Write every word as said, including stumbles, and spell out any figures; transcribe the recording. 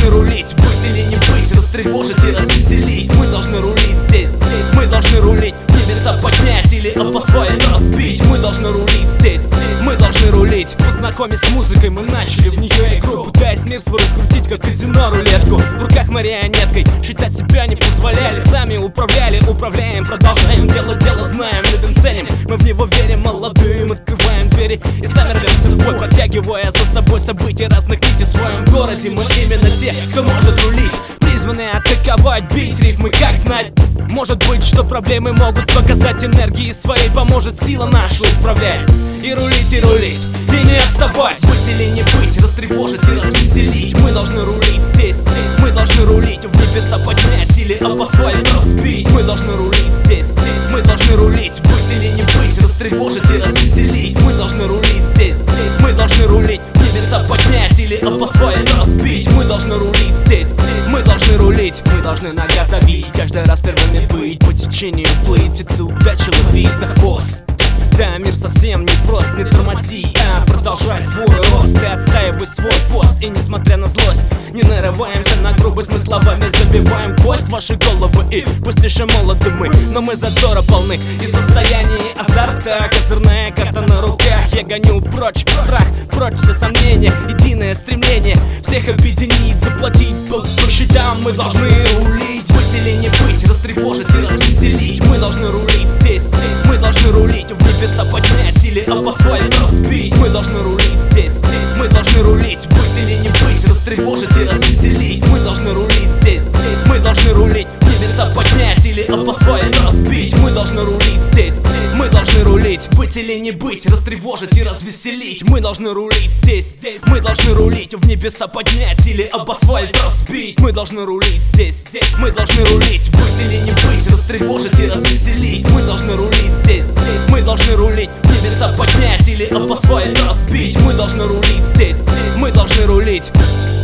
должны рулить, быть или не быть, растревожить и развеселить. Мы должны рулить здесь, здесь. Мы должны рулить, небеса поднять или об асфальт разбить. Мы должны рулить здесь, здесь. Мы должны рулить. Познакомясь с музыкой, мы начали в нее игру, пытаясь мир свой раскрутить, как казино рулетку. В руках марионеткой, считать себя не позволяли. Сами управляли, управляем, продолжаем делать дело, знаем, любим, ценим. Мы в него верим, молодым, открываем двери и сами рвемся в бой, протягивая за собой события разных нитей в своем городе. Мы именно те, кто может рулить, призваны атаковать, бить рифмы, как знать. Может быть, что проблемы могут показать, энергии своей поможет сила наша управлять. И рулить, и рулить, и не отставать, быть или не быть, растревожить и развеселить. Мы должны рулить здесь, здесь. Мы должны рулить, в небеса поднять или об асфальт разбить. Мы должны рулить здесь, здесь. Мы должны рулить, быть или не быть, растревожить и развеселить. Мы должны рулить здесь, здесь. Мы должны рулить, в небеса поднять или об асфальт разбить. Мы должны рулить здесь, здесь. Мы должны рулить, мы должны на газ давить, каждый раз первыми быть, по течению плыть, птицу удачи ловить за хвост. Да, мир совсем не прост, не тормози, а продолжай свой рост. Ты отстаивай свой пост, и несмотря на злость, не нарываемся на грубость, мы словами забиваем кость в ваши головы. И пусть еще молоды мы, но мы задора полны и в состоянии азарта. Козырная карта на руках, я гоню прочь страх, прочь все сомнения, единое стремление всех объединить, заплатить по, по счетам. Мы должны рулить, быть или не быть, растревожить и развеселить. Мы должны рулить здесь, здесь. Мы должны рулить, в небеса поднять или об асфальт разбить. Мы должны рулить здесь, здесь. Мы должны рулить, быть или не быть, растревожить и развеселить. Мы должны рулить здесь, здесь. Мы должны рулить, небеса поднять или об асфальт разбить. Мы должны рулить здесь, здесь. Мы должны рулить, быть или не быть, растревожить и развеселить. Мы должны рулить здесь, здесь. Мы должны рулить, в небеса поднять или об асфальт разбить. Мы должны рулить здесь, здесь. Мы должны рулить, быть или не быть, растревожить и развеселить. Мы должны рулить здесь, здесь. Мы должны рулить, небеса поднять или об асфальт разбить. Мы должны рулить здесь, здесь. Мы должны рулить.